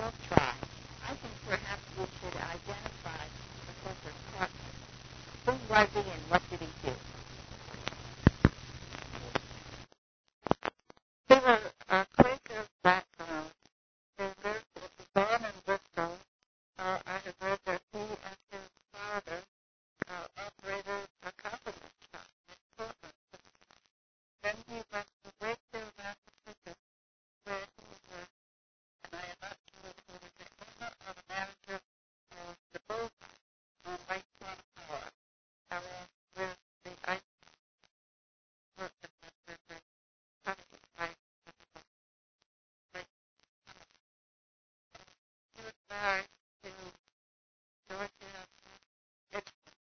will try. I think perhaps we should identify Professor Clarkson. Who was he and what did he do? He was a Quaker background. He lived born in Bristol. I have read that he and his father operated a compliment shop in Portland. Then he went to Wakefield, Massachusetts, where he was, and I am not sure if he was the owner or the manager of the Bullseye on Lake Power, along with the ice workers that were the company right Lake. He was married to Georgia Gibson.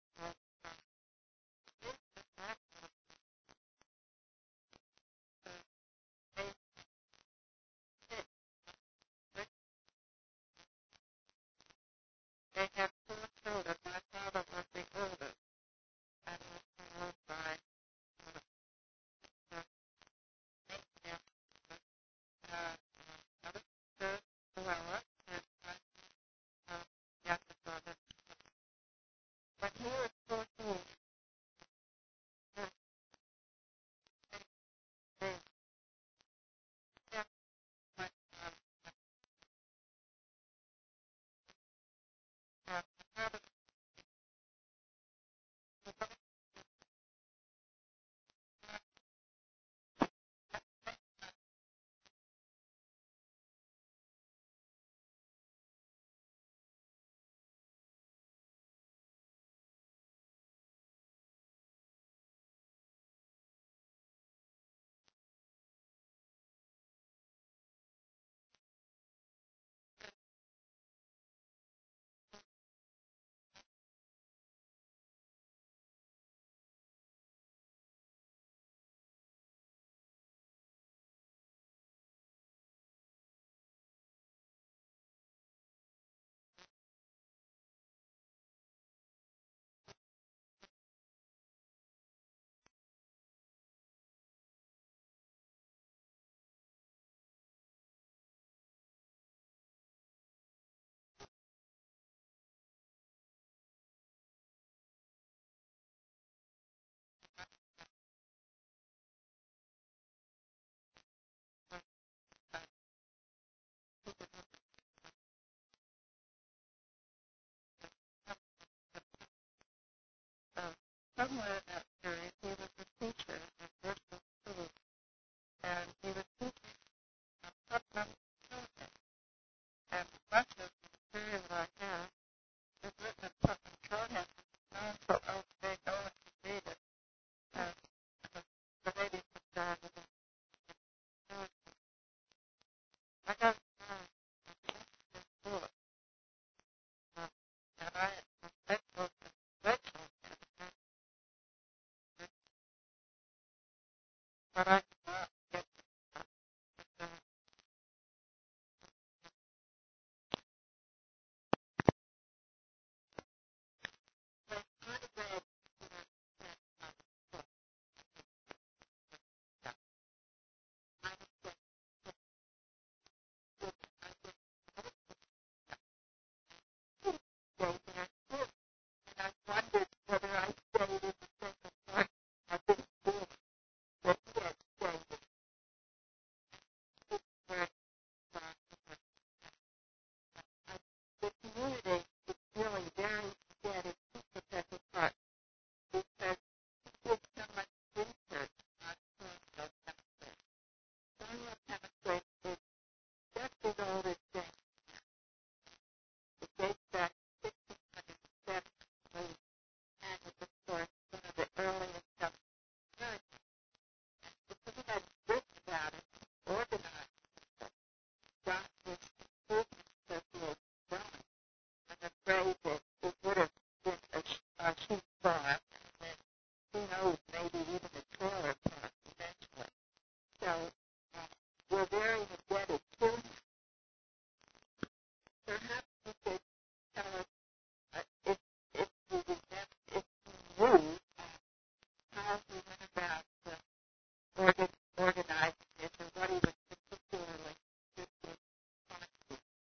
They have 4 children. My father was the oldest, and was followed by another sister, Luella, and my younger brother. When he was 14, they kept my father. Somewhere in that period, he was a teacher at Bristol School, and he was teaching Putnam children. And much of the material I have is written at Putnam Children, known for outstaying Owen to read it, and the ladies have died of it. I got this book, and I that book is dreadful, but I cannot get the and I wondered whether I stayed in the same part. I didn't feel that he had stayed where the community is really very indebted to Professor Clark because he did so much research on colonial chemistry. Colonial chemistry is just as old as James. It dates back to 1670, and is, of course, one of the earliest chemistry. Because he had written about it, organized it, got this improvements that he had done. I'm afraid that it would have been a sheep farm, and then who knows, maybe even a trailer park eventually. So we're very indebted to him. Perhaps you could tell us if you remember, if you knew how he went about organizing this, or what he was particularly interested in.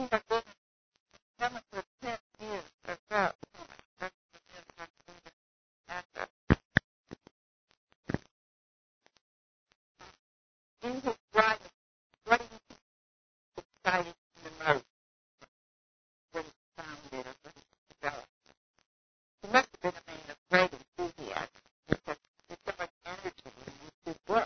have been coming for 10 years at that point. That's the impact at that. In his writing, what do you think excited him the most when he found it or when he developed? He must have been a man of great enthusiasm because there's so much energy in his work.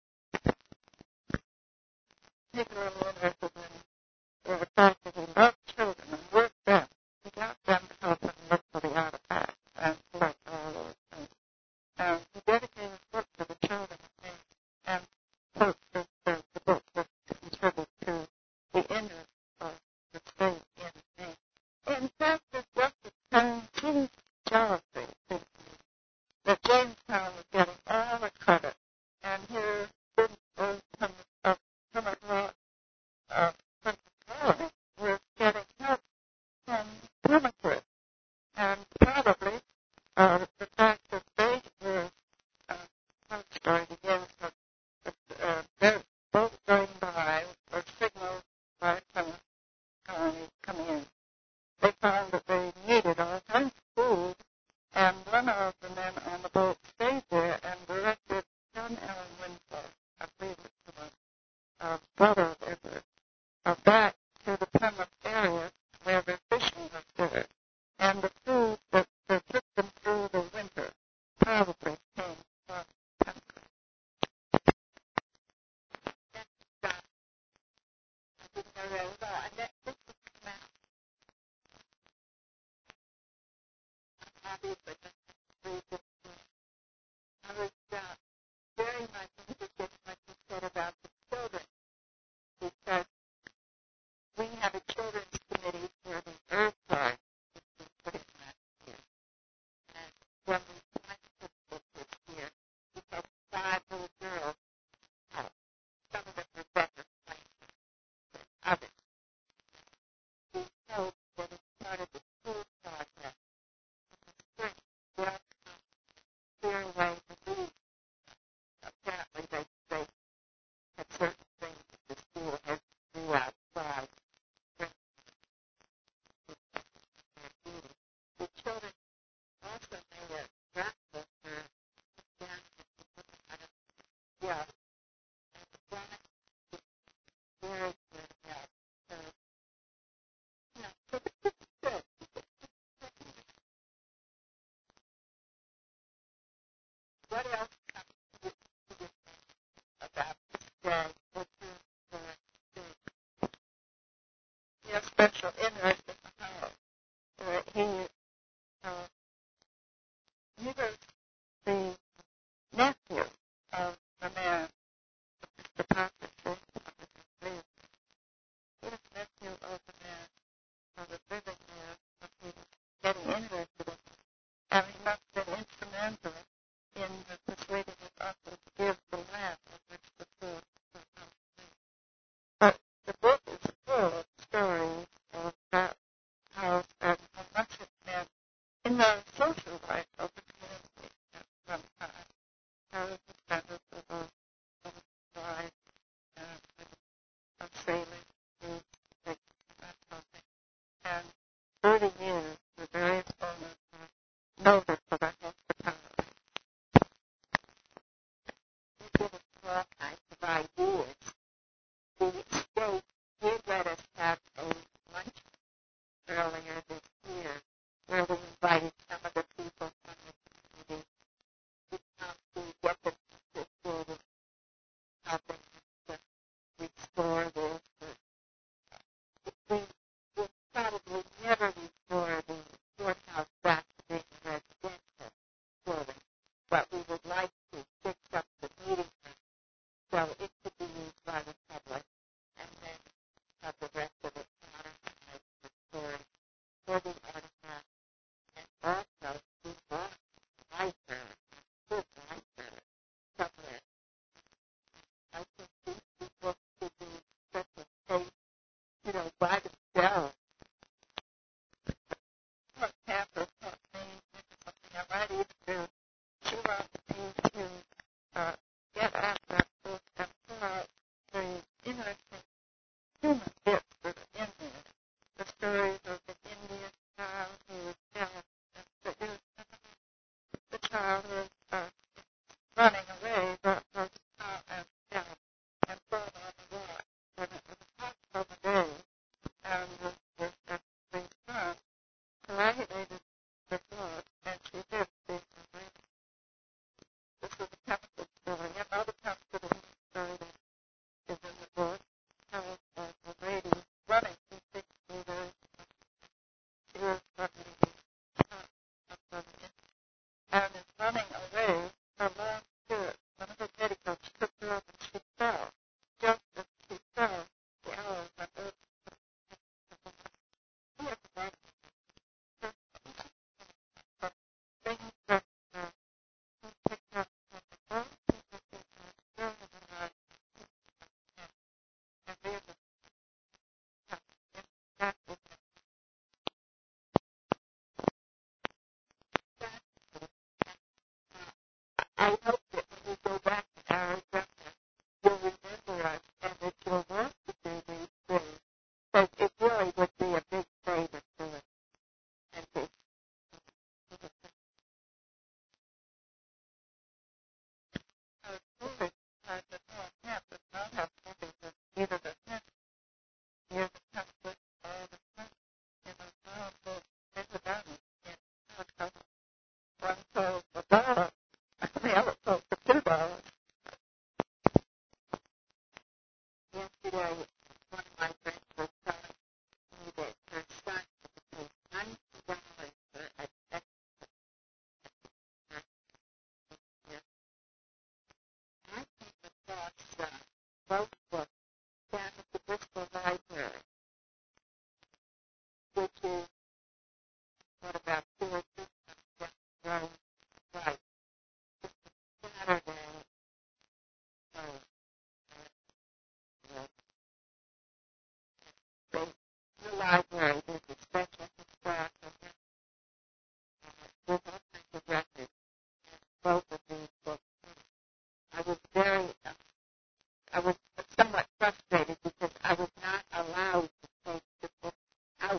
Particularly interested in the fact that he loved children and worked them. He got them to help him look for the artifacts and collect all those things. And he dedicated his book to the children and quote the book that contributed to the interest of the state in me. In fact, it's just a kind jealousy that Jamestown was getting all the credit, and here didn't come across Prince Charles was getting help from Plymouth, and probably the fact that they were starting again, their boat going by or signals by Plymouth colony coming in. They found that they needed all kinds of food, and one of the men on the boat stayed there and directed John Allen Winslow, I believe it was brother of Everett, back to the Plymouth area where the fishing was good. And the food that took them through the winter probably came from Plymouth. I didn't know that at all. And that this was come out. I'm happy, but I was very much interested in what you said about the children, because we have a children's committee for the Earth Park, which we put in last year. And when we planted this year, we had 5 little girls out. Some of them were better planned than others. We hope that as part of the school project in the spring, they'll clear away the weeds. Apparently, they have certain things that the school has to do outside. The children also made a graphic for down yeah, and the graphic is very good about so so this is good. What else comes to you about this day that you have special interest in the house? He was the nephew of the man, the prophet, he was nephew of the man who was living there, but he was getting interested in it. And he must have been instrumental in persuading his uncle to give the land on which the food was made. But the book is full of stories of that house and how much it meant in the social life of the community at some time. How it was centered for the life of sailing groups, that sort of thing. And 30 years, the various owners were noted for their hospitality. He gave us all kinds of ideas. The state did let us have a lunch earlier this year where we invited some of the people from the community to come to get them interested in helping to restore this. We will probably never restore the courthouse back to being residential building, but we would like to fix up the meeting room so it could be used by the public, and then have the rest of it modernized, restored for the artifact, and also we want a library, a good library somewhere. I think these people should be such a space, by themselves. What campus helped me into something I might even do. She wants me to get at that book and pull out the interesting human bits that are in there. stories of an Indian child who was down. The child was running away, but was down and fell on the rock. And it was a hot summer day, and was actually son coagulated the blood, and she lived being a lady. This was a chemical story. Another chemical story that is in the book tells of a lady running from 6 meters. She was running and is running away. Her long skirt, one of her petticoats, tripped her up and she fell. Just as she fell, the arrows went over her head. Things that picked up from the boat, and they were that was I hope that when you go back to Arizona, you'll remember us and that you'll want to do these things. Because it really would be a big favor to us. And to tourists, the North Camp does not have movies of either the Hint near the conflict or the Hint in the ground of Pennsylvania in Chicago. One sold for $1, the other sold for $2. Yesterday, one of my friends was telling me that her son paid $90 for a textbook. I came across both books down at the Bristol Library, which is, what, about 2 or 3 down the road, right, Saturday, the library, there's a special historical there's all kinds of records, both of these books. I was somewhat frustrated because I was not allowed to take the book out.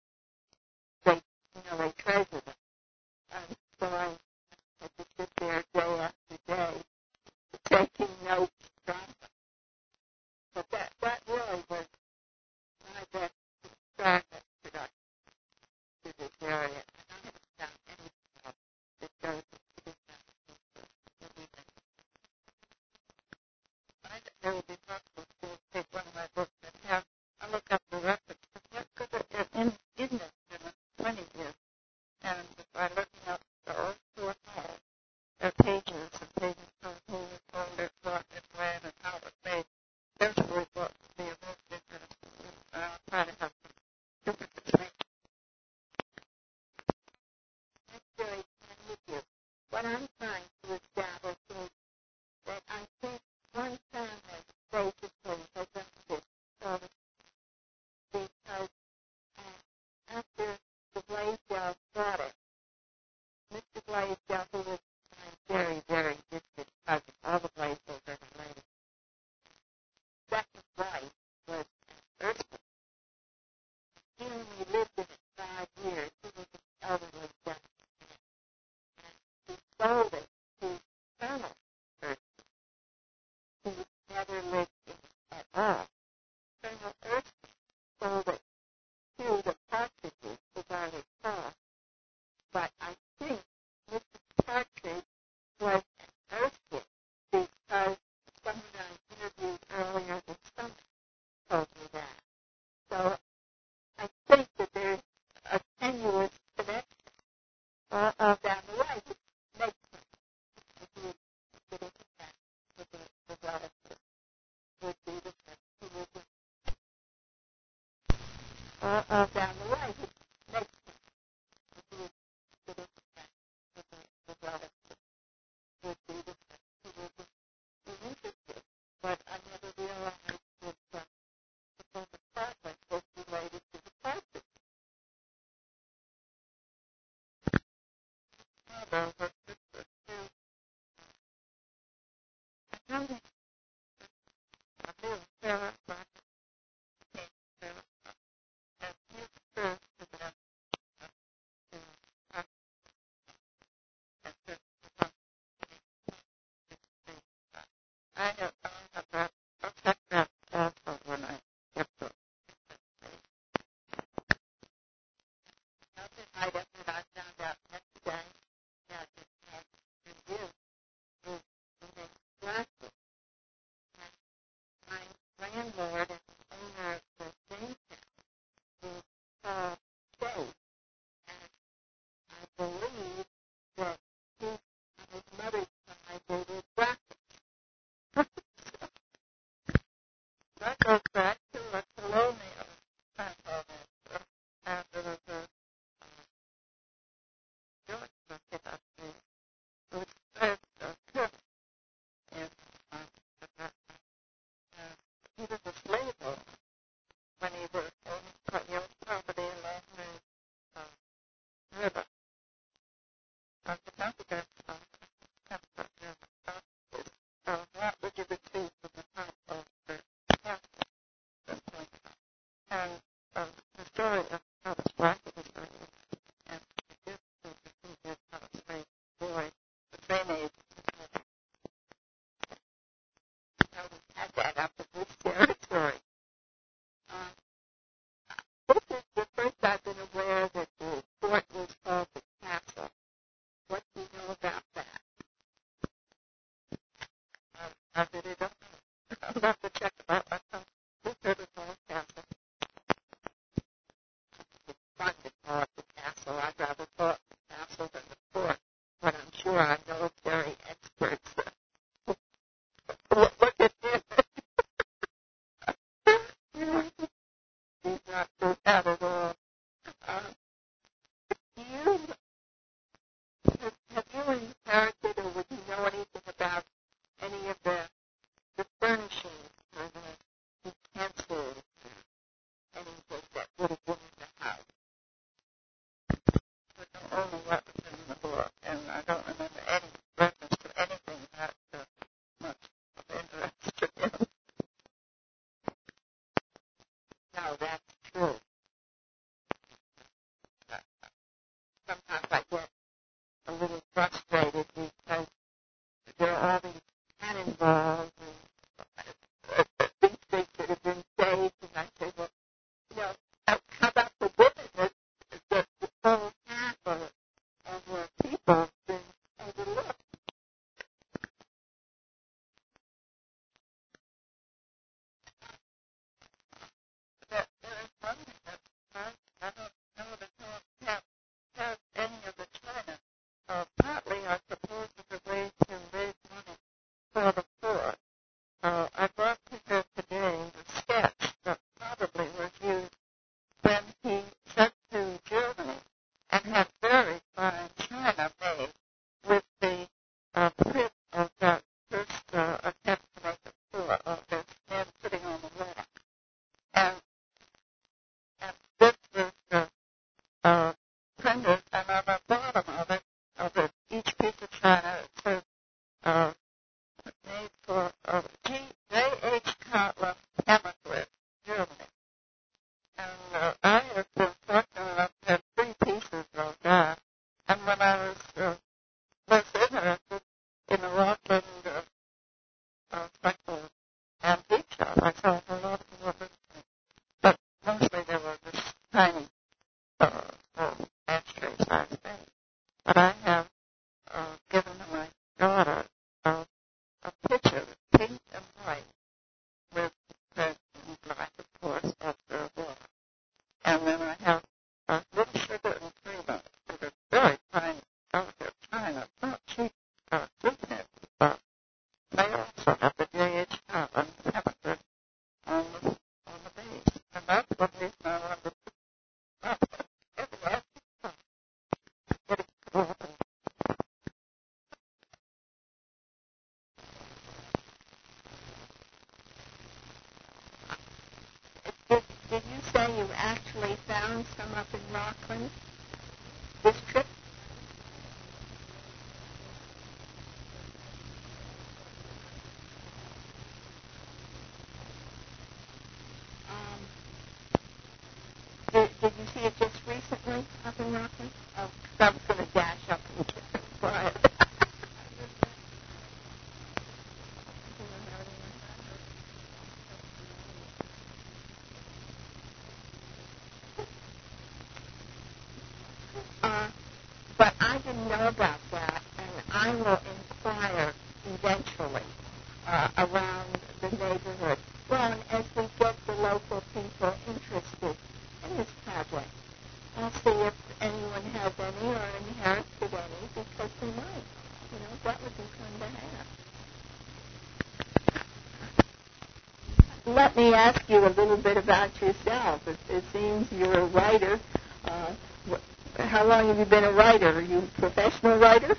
They treasure them. So I had to sit there day after day taking notes from them. But that really was my best experiment to this area. And I haven't found anything else that goes into this area. I think it would be helpful to take one of my books and have I look up the reference because in this there are 20 years, and by looking up the old Fort Hall, there are pages and pages of who was owned it, what it when, and how it was made. Those were what would be of most interest. I'll try to have some different information. That's very kind with you. What I'm trying to establish is that I think one family basically has done this because after the Blaisdell bought it, Mr. Blaisdell, who was my very, very distant cousin, all the Blaisdells are related, second wife was an Erskine. He only lived in it 5 years. He was an elderly gentleman. He sold it to Colonel Erskine, who never lived in it at all. Colonel Erskine sold it to the Partridges, as I recall. But I think Mr. Partridge was an Erskine because someone I interviewed earlier this summer told me that. So I think that there's a tenuous connection down the way, which makes sense if you get into that with the relative would be the sense who was down the way, which makes sense if you get into that with the relative would be the sense who was interested. But I never realized that the home apartment was related to the partner. Her sister, too. I know that I knew Sarah, Sarah, and been aware that the fort was called the castle. What do you know about that? I really don't know. I'll have to check about myself. We've heard of called castle. It's fun to call it the castle. I'd rather call it the castle than the fort, but I'm sure our military experts look at this. He's not so bad at all. You have you inherited, or would you know anything about any of the furnishings or the utensils, anything that would have been in the house? I don't only what was in the book, and I don't remember any reference to anything that much of interest to him. No, that's true. Sometimes I get a little frustrated because there are all these cannonballs and things that have been saved, and I say, well, you know, how about the women that the whole half of people have been overlooked? There is one that I don't know that have any of the China. Partly, I suppose, is a way to raise money for the poor. I brought to her today the sketch that probably was used when he sent to Germany and had very fine china made with the print of that first attempt to make a tour of this man sitting on the rock. And this was printed, and on the bottom of it, each piece of china, it says, made for J.H. Cutler, Emigrant, Germany. And I have been fortunate enough to have 3 pieces of that. And when I was interested in the Rockland special antique shop, I saw a lot of them, but mostly they were just tiny ashtray-sized things. But I have given my daughter a picture, pink and white, with red and black, of course, of the water. And then I have a little sugar and creamer with a very fine, delicate china, not cheap sweetness, but they also have the J.H. Cutler Emigrant on the base. And that's what reason I wanted to Did you say you actually found some up in Rockland this trip? Did you see it just recently up in Rockland? Oh, I was going to dash up and get quiet. But I didn't know about that, and I will inquire eventually around the neighborhood. Well, and as we get the local people interested in this project, I'll see if anyone has any or inherited any, because they might. You know, that would be fun to have. Let me ask you a little bit about yourself. It seems you're a writer. How long have you been a writer? Are you a professional writer?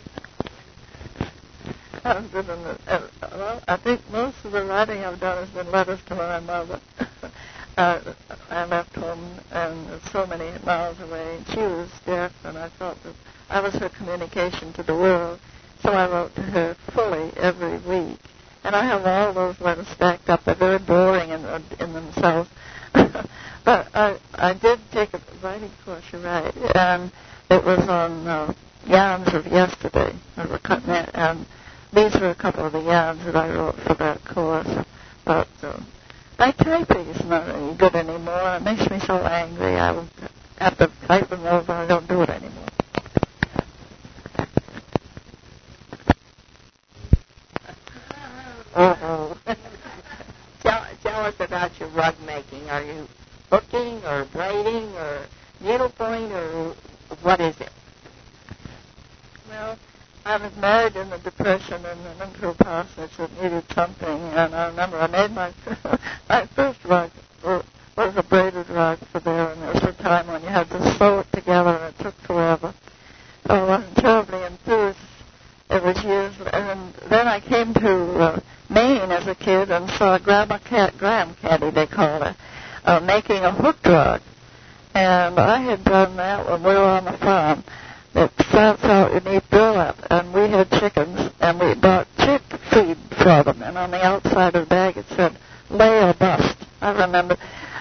Well, I think most of the writing I've done has been letters to my mother. I left home and so many miles away. She was deaf, and I thought that I was her communication to the world. So I wrote to her fully every week. And I have all those letters stacked up. They're very boring in themselves. But I did take a writing course, you're right, and it was on yarns of yesterday. And these were a couple of the yarns that I wrote for that course. But my typing is not any good anymore. It makes me so angry. I have to fight them over. I don't do it anymore. Oh. Tell us about your rug making. Are you hooking or braiding or needlepoint or what is it? Well, I was married in the Depression and went into a parsonage that needed something, and I remember I made my my first rug was a braided rug for there, and there was a time when you had to sew it together, and it took forever. So I wasn't terribly enthused. It was years, and then I came to Maine as a kid and saw Grandma Caddy, they called her, making a hooked rug. And I had done that when we were on the farm. It starts out you need burlap, and we had chickens, and we bought chick feed for them, and on the outside of the bag it said, lay or bust. I remember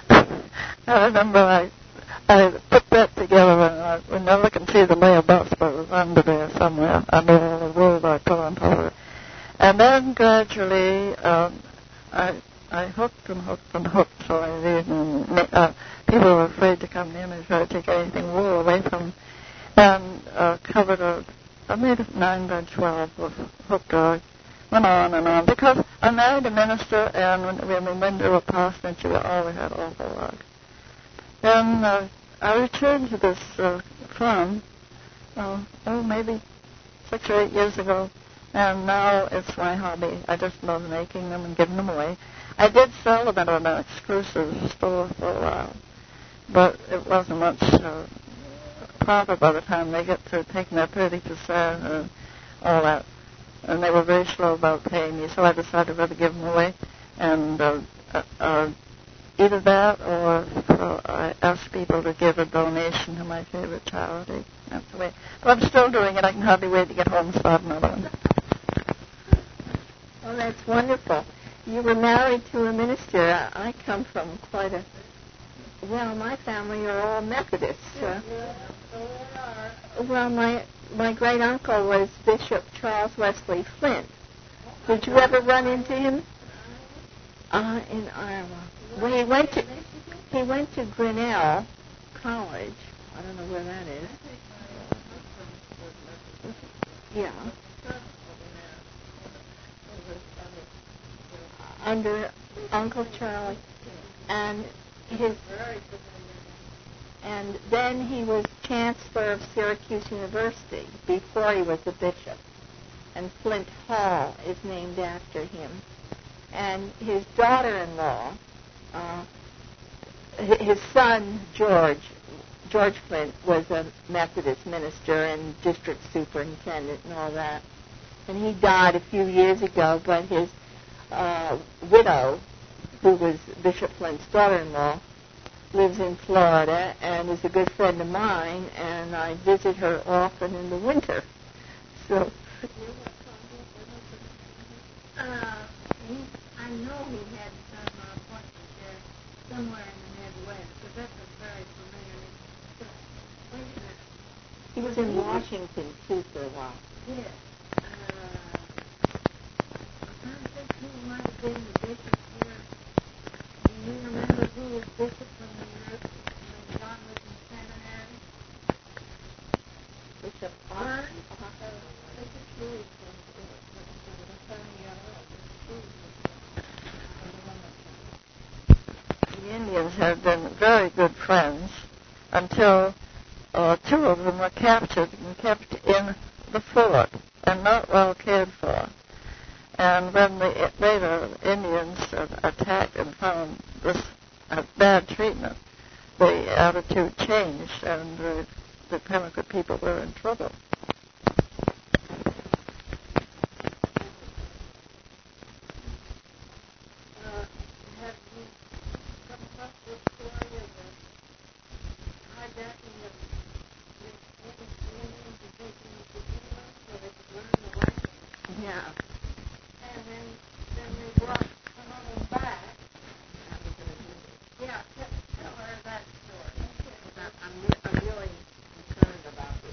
I put that together, and I never can see the lay or bust, but it was under there somewhere, under all the wool I put on top of it. And then gradually I hooked and hooked and hooked, so I didn't, people were afraid to come near me and try to take anything wool away from them. And covered I made a 9 by 12 with hooked rug. Went on and on. Because I married a minister, and when we went to a parsonage, we always had awful rug. Then I returned to this farm, maybe 6 or 8 years ago, and now it's my hobby. I just love making them and giving them away. I did sell them at an exclusive store for a while, but it wasn't much profit by the time they get to taking their 30% and all that. And they were very slow about paying me, so I decided to give them away. And either that or I asked people to give a donation to my favorite charity. That's the way. But I'm still doing it. I can hardly wait to get home and start another one. Well, that's wonderful. You were married to a minister. I come from quite a... Well, my family are all Methodists. Well, my great-uncle was Bishop Charles Wesley Flint. Did you ever run into him? In Iowa. Well, he went to Grinnell College. I don't know where that is. Yeah. Under Uncle Charlie. And then he was chancellor of Syracuse University before he was a bishop. And Flint Hall is named after him. And his daughter-in-law, his son, George Flint, was a Methodist minister and district superintendent and all that. And he died a few years ago, but his widow, who was Bishop Flint's daughter-in-law, lives in Florida and is a good friend of mine, and I visit her often in the winter. So, I know he had some appointments there somewhere in the Midwest, but that's a very familiar name. He was in Washington, too, for a while. Yes. I think he might have been the bishop here. Do you remember who was bishop when John was in seminary? Bishop Burns? The Indians had been very good friends until 2 of them were captured and kept in the fort and not well cared for. And when later Indians attacked and found this bad treatment, the attitude changed, and the Pemmican people were in trouble. Have you come across this story of the hijacking of the Indians and taking them to Cuba so they could learn the language? Yeah. And then they brought some of them back. Yeah, tell her that story. I'm really concerned about this.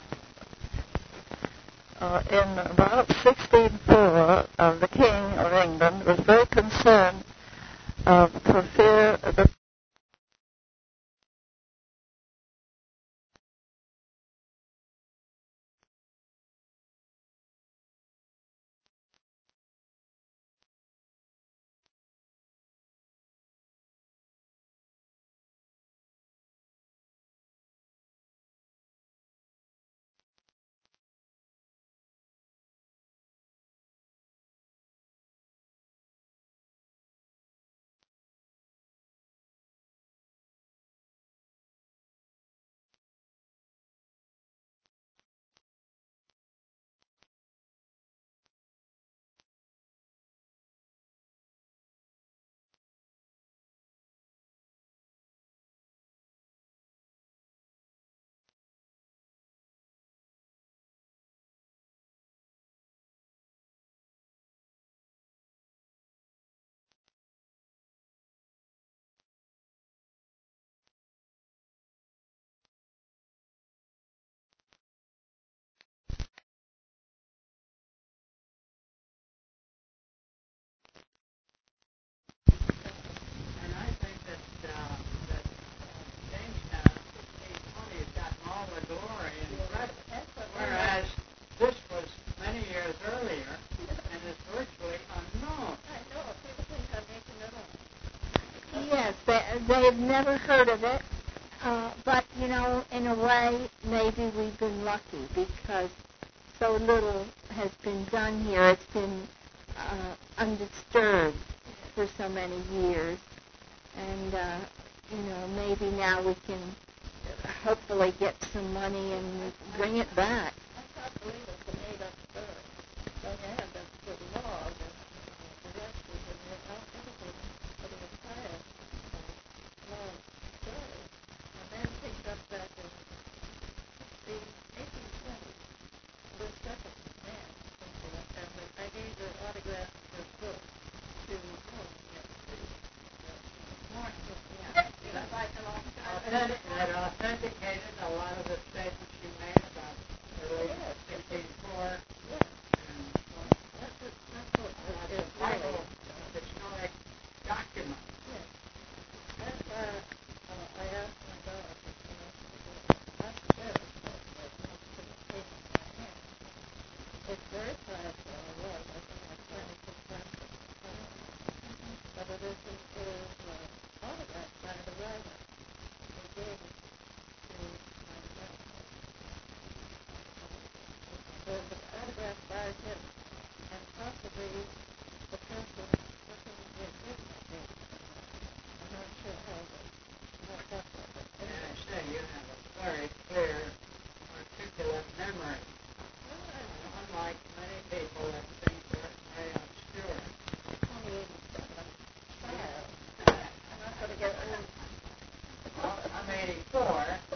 In about 1604, the King of England was very concerned for fear that they've never heard of it. But, you know, in a way, maybe we've been lucky because so little has been done here. It's been undisturbed for so many years. And, you know, maybe now we can hopefully get some money and bring it back. I can't believe it's a made-up story. So they have this good law that the rest is in there. Everything for the entire long story. And then picked up back in the 1820s. The second man, something like that. But I gave her autograph her book to that authenticated a lot of the statements you made about early 1604. That's a vital historic document. Yes. That's why I asked my daughter, it's very classical. I love it. I think my friend is classical. But it is autographed by the writer. They gave it to my friend. It was autographed by him, and possibly the person looking at his name. I'm not sure how, but not definitely. And I say you have a very clear, articulate memory. Unlike many people that think they're very obscure. 2087 style. I'm not going to get old. Well, I'm 84.